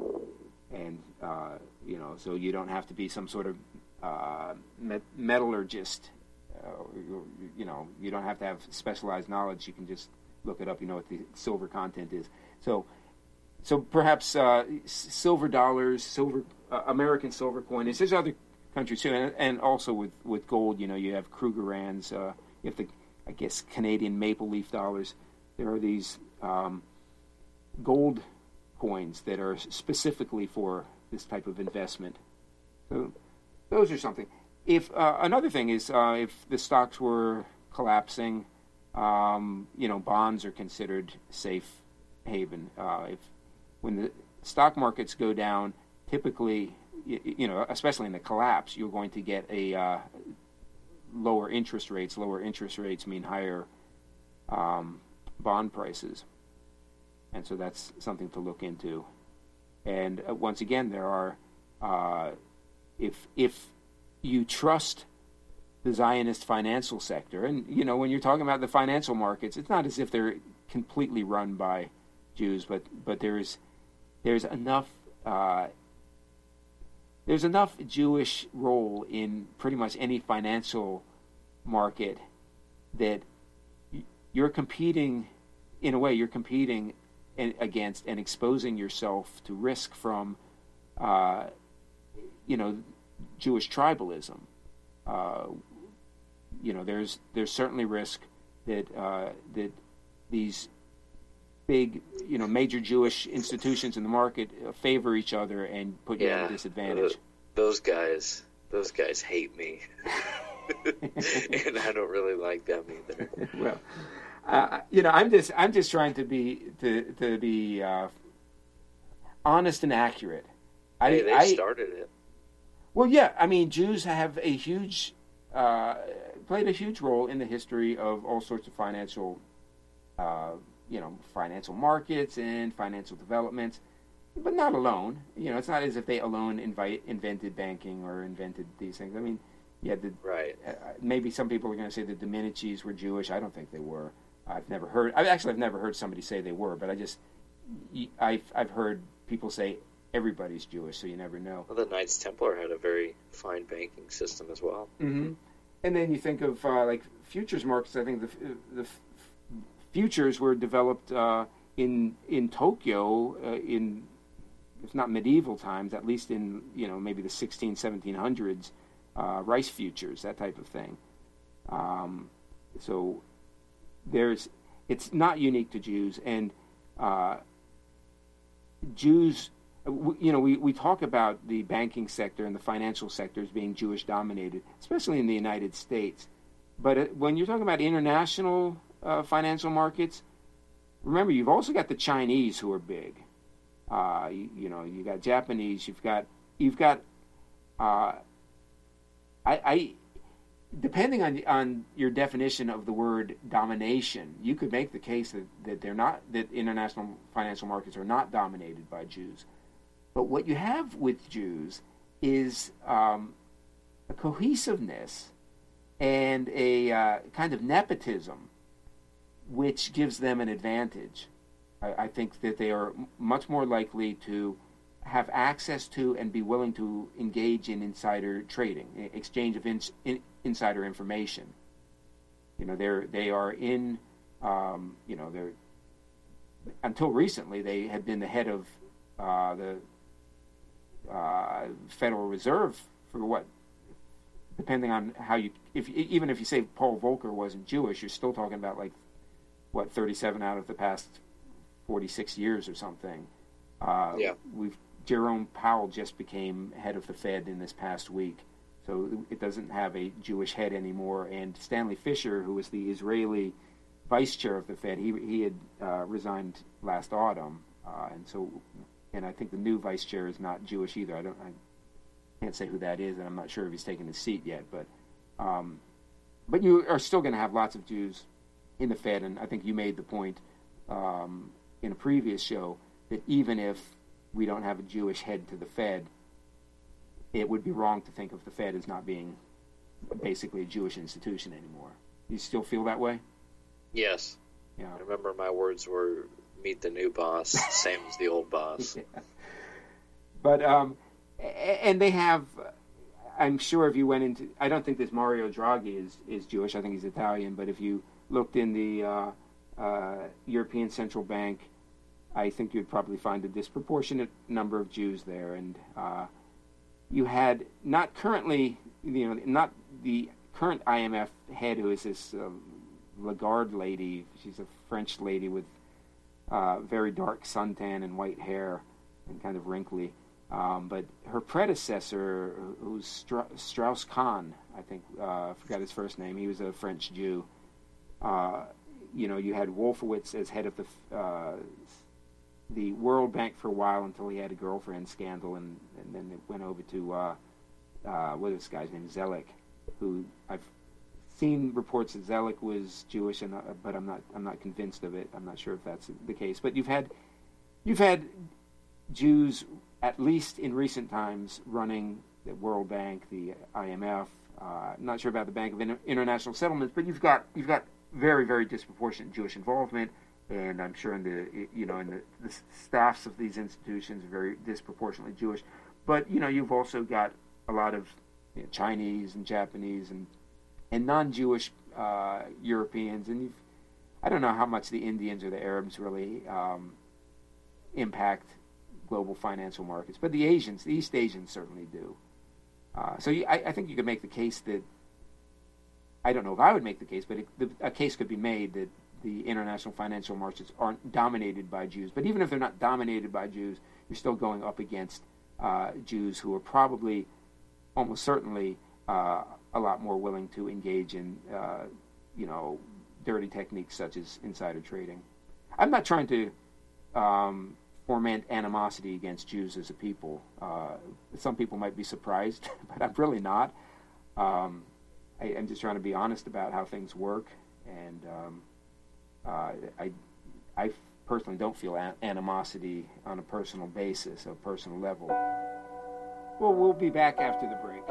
And, uh, you know, so you don't have to be some sort of uh, met- metallurgist. Uh, you, you know, you don't have to have specialized knowledge. You can just look it up. You know what the silver content is. So, so perhaps uh, silver dollars, silver uh, American silver coins. There's other countries too, and, and also with, with gold. You know, you have Krugerrands. Uh, you have the, I guess, Canadian maple leaf dollars. There are these um, gold coins that are specifically for this type of investment. So, those are something. If uh, another thing is, uh, if the stocks were collapsing, um, you know, bonds are considered safe haven. Uh, if when the stock markets go down, typically, you, you know, especially in the collapse, you're going to get a uh, lower interest rates. Lower interest rates mean higher um, bond prices, and so that's something to look into. And uh, once again, there are uh, if if you trust the Zionist financial sector, and you know when you're talking about the financial markets, it's not as if they're completely run by Jews, but but there's there's enough uh, there's enough Jewish role in pretty much any financial market that you're competing, in a way, you're competing against and exposing yourself to risk from, uh, you know. Jewish tribalism. Uh, you know, there's there's certainly risk that uh, that these big, you know, major Jewish institutions in the market favor each other and put you yeah, at a disadvantage. Uh, those guys, those guys hate me, and I don't really like them either. Well, uh, you know, I'm just I'm just trying to be to to be uh, honest and accurate. Hey, I, they I, started it. Well, yeah, I mean, Jews have a huge, uh, played a huge role in the history of all sorts of financial uh, you know, financial markets and financial developments, but not alone. You know, it's not as if they alone invite, invented banking or invented these things. I mean, yeah, the, right. Uh, maybe some people are going to say the Dominicis were Jewish. I don't think they were. I've never heard. I actually I've never heard somebody say they were, but I just I've I've heard people say everybody's Jewish, so you never know. Well, the Knights Templar had a very fine banking system as well. Mm-hmm. And then you think of uh, like futures markets. I think the the f- futures were developed uh, in in Tokyo uh, in, if not medieval times, at least in, you know, maybe the sixteen, seventeen hundreds, uh, rice futures, that type of thing. Um, so there's, it's not unique to Jews, and uh, Jews, you know, we, we talk about the banking sector and the financial sector as being Jewish dominated, especially in the United States. But uh, when you're talking about international uh, financial markets, remember, you've also got the Chinese who are big. Uh, you, you know, you got Japanese. You've got you've got. Uh, I, I depending on on your definition of the word domination, you could make the case that, that they're not that international financial markets are not dominated by Jews. But what you have with Jews is um, a cohesiveness and a uh, kind of nepotism, which gives them an advantage. I, I think that they are m- much more likely to have access to and be willing to engage in insider trading, exchange of in, in, insider information. You know, they're they are in. Um, you know, they're until recently they had been the head of uh, the uh, Federal Reserve for what. Depending on how you, if even if you say Paul Volcker wasn't Jewish, you're still talking about like what thirty-seven out of the past forty-six years or something. Uh, yeah, we've Jerome Powell just became head of the Fed in this past week, so it doesn't have a Jewish head anymore. And Stanley Fischer, who was the Israeli vice chair of the Fed, he he had uh, resigned last autumn, uh, and so and I think the new vice chair is not Jewish either. I don't. I, Can't say who that is, and I'm not sure if he's taken his seat yet. But, um, but you are still going to have lots of Jews in the Fed, and I think you made the point um, in a previous show that even if we don't have a Jewish head to the Fed, it would be wrong to think of the Fed as not being basically a Jewish institution anymore. You still feel that way? Yes. Yeah. I remember my words were "meet the new boss, same as the old boss." Yeah. But. Um, And they have, I'm sure if you went into, I don't think this Mario Draghi is, is Jewish, I think he's Italian, but if you looked in the uh, uh, European Central Bank, I think you'd probably find a disproportionate number of Jews there. And uh, you had not currently, you know, not the current I M F head, who is this uh, Lagarde lady. She's a French lady with uh, very dark suntan and white hair and kind of wrinkly. Um, but her predecessor, who's Stra- Strauss-Kahn, I think, uh, I forgot his first name. He was a French Jew. Uh, you know, you had Wolfowitz as head of the uh, the World Bank for a while until he had a girlfriend scandal, and, and then it went over to uh, uh, what is this guy's name, Zellick, who I've seen reports that Zellick was Jewish, and uh, but I'm not I'm not convinced of it. I'm not sure if that's the case. But you've had you've had Jews, at least in recent times, running the World Bank, the I M F. Uh, not sure about the Bank of Inter- International Settlements, but you've got you've got very very disproportionate Jewish involvement, and I'm sure in the you know in the, the staffs of these institutions are very disproportionately Jewish. But you know you've also got a lot of you know, Chinese and Japanese and and non-Jewish uh, Europeans, and you've I don't know how much the Indians or the Arabs really um, impact global financial markets, but the Asians, the East Asians certainly do. Uh, so you, I, I think you could make the case that, I don't know if I would make the case, but it, the, a case could be made that the international financial markets aren't dominated by Jews. But even if they're not dominated by Jews, you're still going up against uh, Jews who are probably, almost certainly, uh, a lot more willing to engage in, uh, you know, dirty techniques such as insider trading. I'm not trying to Um, foment animosity against Jews as a people. Uh, some people might be surprised, but I'm really not. Um, I, I'm just trying to be honest about how things work, and um, uh, I I personally don't feel an- animosity on a personal basis, a personal level. Well, we'll be back after the break.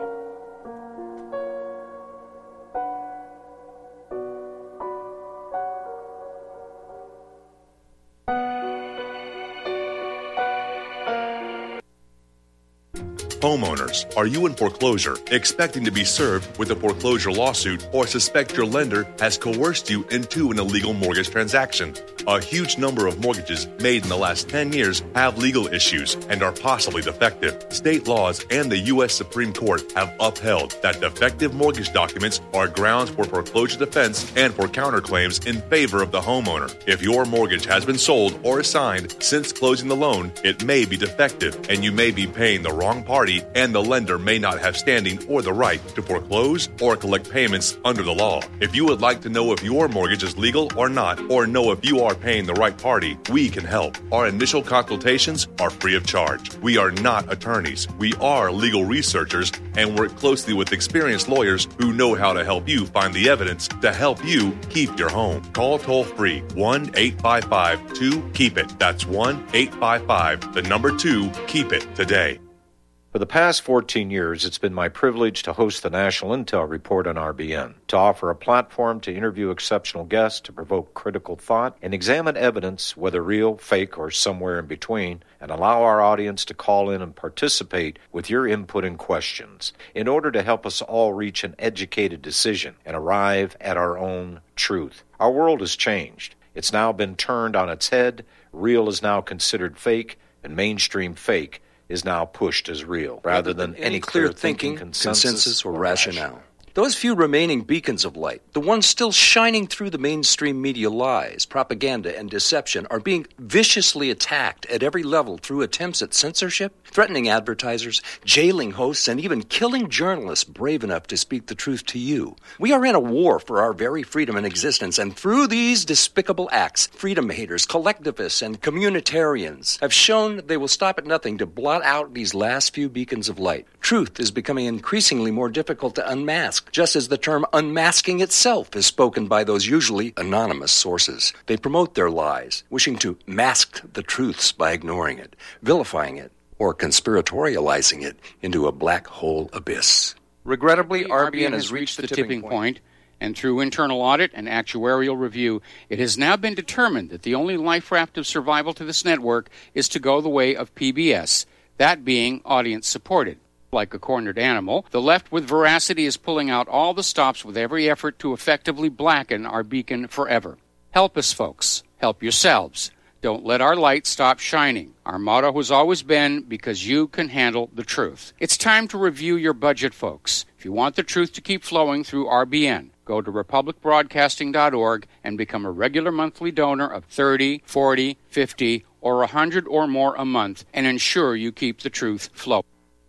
Homeowners, are you in foreclosure, expecting to be served with a foreclosure lawsuit, or suspect your lender has coerced you into an illegal mortgage transaction? A huge number of mortgages made in the last ten years have legal issues and are possibly defective. State laws and the U S Supreme Court have upheld that defective mortgage documents are grounds for foreclosure defense and for counterclaims in favor of the homeowner. If your mortgage has been sold or assigned since closing the loan, it may be defective and you may be paying the wrong party, and the lender may not have standing or the right to foreclose or collect payments under the law. If you would like to know if your mortgage is legal or not, or know if you are paying the right party, we can help. Our initial consultations are free of charge. We are not attorneys. We are legal researchers and work closely with experienced lawyers who know how to help you find the evidence to help you keep your home. Call toll-free one eight five five two keep it. That's one eight five five, the number two, keep it today. For the past fourteen years, it's been my privilege to host the National Intel Report on R B N, to offer a platform to interview exceptional guests, to provoke critical thought, and examine evidence, whether real, fake, or somewhere in between, and allow our audience to call in and participate with your input and questions in order to help us all reach an educated decision and arrive at our own truth. Our world has changed. It's now been turned on its head. Real is now considered fake, and mainstream fake is now pushed as real, rather than any clear thinking, consensus, consensus or rationale. Those few remaining beacons of light, the ones still shining through the mainstream media lies, propaganda, and deception, are being viciously attacked at every level through attempts at censorship, threatening advertisers, jailing hosts, and even killing journalists brave enough to speak the truth to you. We are in a war for our very freedom and existence, and through these despicable acts, freedom haters, collectivists, and communitarians have shown they will stop at nothing to blot out these last few beacons of light. Truth is becoming increasingly more difficult to unmask, just as the term unmasking itself is spoken by those usually anonymous sources. They promote their lies, wishing to mask the truths by ignoring it, vilifying it, or conspiratorializing it into a black hole abyss. Regrettably, R B N has reached the tipping point, and through internal audit and actuarial review, it has now been determined that the only life raft of survival to this network is to go the way of P B S, that being audience-supported. Like a cornered animal, the left with veracity is pulling out all the stops with every effort to effectively blacken our beacon forever. Help us, folks. Help yourselves. Don't let our light stop shining. Our motto has always been, because you can handle the truth. It's time to review your budget, folks. If you want the truth to keep flowing through R B N, go to republic broadcasting dot org and become a regular monthly donor of thirty, forty, fifty, or one hundred or more a month, and ensure you keep the truth flowing.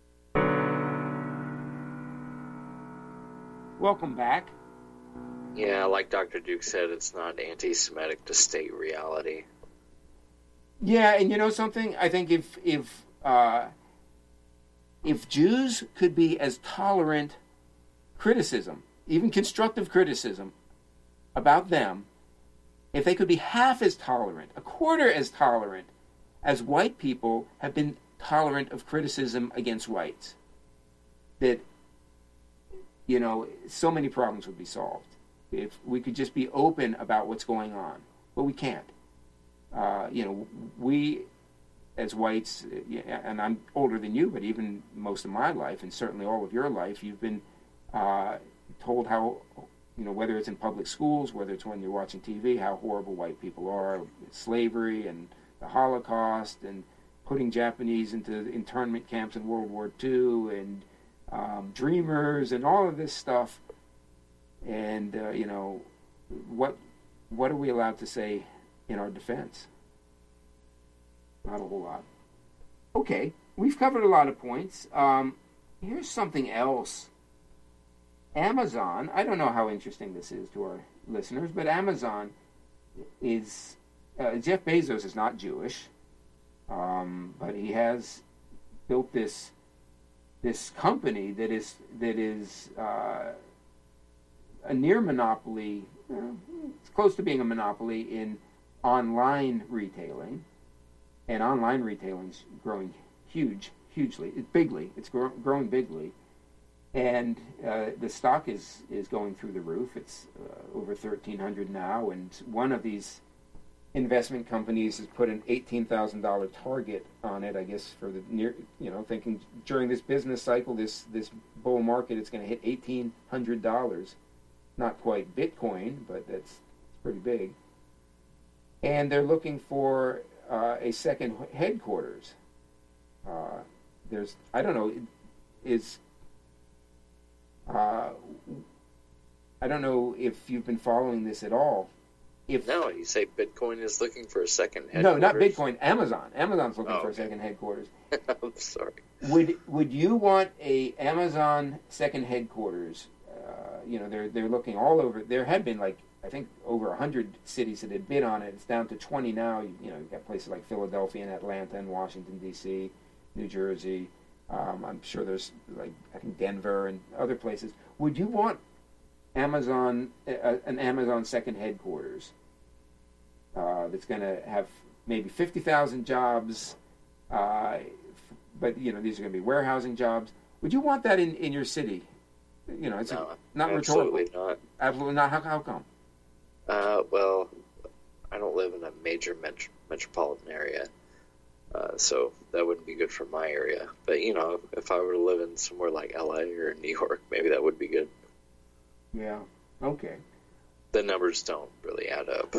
Welcome back. Yeah, like Doctor Duke said, it's not anti-Semitic to state reality. Yeah, and you know something? I think if if uh, if Jews could be as tolerant criticism, even constructive criticism about them, if they could be half as tolerant, a quarter as tolerant as white people have been tolerant of criticism against whites, that, you know, so many problems would be solved if we could just be open about what's going on. But we can't. Uh, you know, we as whites, and I'm older than you, but even most of my life, and certainly all of your life, you've been uh, told how, you know, whether it's in public schools, whether it's when you're watching T V, how horrible white people are, slavery and the Holocaust, and putting Japanese into internment camps in World War Two, and um, dreamers, and all of this stuff. And, uh, you know, what what are we allowed to say in our defense? Not a whole lot. Okay, we've covered a lot of points. Um, here's something else. Amazon, I don't know how interesting this is to our listeners, but Amazon is, uh, Jeff Bezos is not Jewish, um, but he has built this this company that is that is uh, a near monopoly, uh, it's close to being a monopoly in online retailing, and online retailing's growing huge, hugely, it's bigly. It's grow, growing bigly, and uh, the stock is is going through the roof. It's uh, over thirteen hundred now, and one of these investment companies has put an eighteen thousand dollar target on it. I guess for the near, you know, thinking during this business cycle, this this bull market, it's going to hit eighteen hundred dollars. Not quite Bitcoin, but that's pretty big. And they're looking for uh, a second headquarters. Uh, there's, I don't know, is, uh, I don't know if you've been following this at all. If No, you say Bitcoin is looking for a second headquarters? No, not Bitcoin, Amazon. Amazon's looking oh, for okay. a second headquarters. I'm sorry. Would Would you want a Amazon second headquarters? Uh, you know, they're they're looking all over. There had been like I think over a hundred cities that had bid on it. It's down to twenty now. You, you know, you've got places like Philadelphia and Atlanta and Washington D C, New Jersey. Um, I'm sure there's like I think Denver and other places. Would you want Amazon uh, an Amazon second headquarters uh, that's going to have maybe fifty thousand jobs? Uh, but you know, these are going to be warehousing jobs. Would you want that in, in your city? You know, it's no, a, not absolutely rhetorical. not. Absolutely not. How, how come? Uh, well, I don't live in a major metro- metropolitan area, uh, so that wouldn't be good for my area. But, you know, if I were to live in somewhere like L A or New York, maybe that would be good. Yeah, okay. The numbers don't really add up.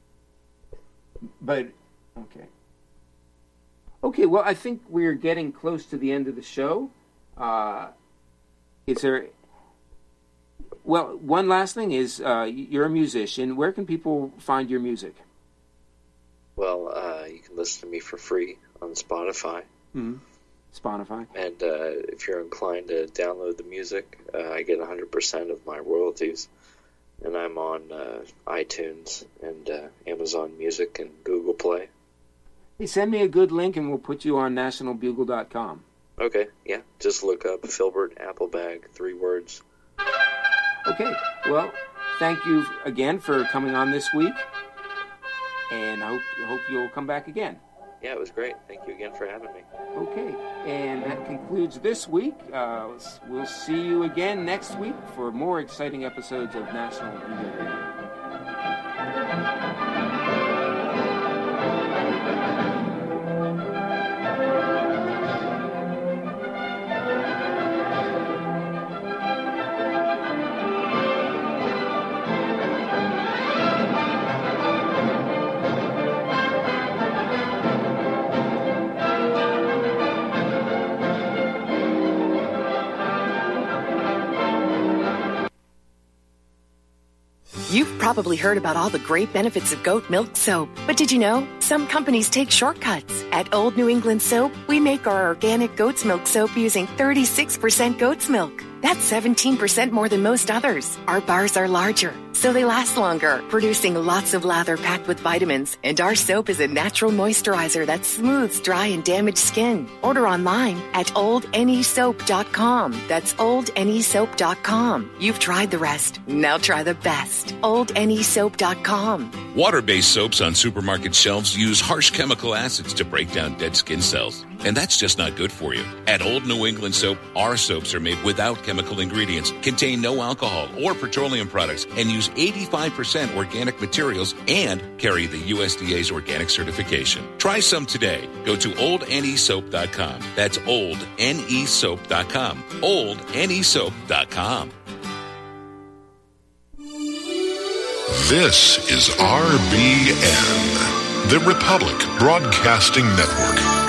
But, okay. Okay, well, I think we're getting close to the end of the show. Uh, is there... Well, one last thing is, uh, you're a musician. Where can people find your music? Well, uh, you can listen to me for free on Spotify. Mm-hmm. Spotify. And uh, if you're inclined to download the music, uh, I get one hundred percent of my royalties. And I'm on uh, iTunes and uh, Amazon Music and Google Play. Hey, send me a good link and we'll put you on national bugle dot com. Okay, yeah. Just look up Filbert Applebag, three words. Okay, well, thank you again for coming on this week, and I hope, hope you'll come back again. Yeah, it was great. Thank you again for having me. Okay, and that concludes this week. Uh, we'll see you again next week for more exciting episodes of National Bugle Radio. You've probably heard about all the great benefits of goat milk soap. But did you know? Some companies take shortcuts. At Old New England Soap, we make our organic goat's milk soap using thirty-six percent goat's milk. That's seventeen percent more than most others. Our bars are larger, so they last longer, producing lots of lather packed with vitamins. And our soap is a natural moisturizer that smooths dry and damaged skin. Order online at old n e soap dot com. That's old n e soap dot com. You've tried the rest. Now try the best. old n e soap dot com. Water-based soaps on supermarket shelves use harsh chemical acids to break down dead skin cells. And that's just not good for you. At Old New England Soap, our soaps are made without chemical ingredients, contain no alcohol or petroleum products, and use eighty-five percent organic materials and carry the U S D A's organic certification. Try some today. Go to old n e soap dot com. That's old n e soap dot com. old n e soap dot com. This is R B N, the Republic Broadcasting Network.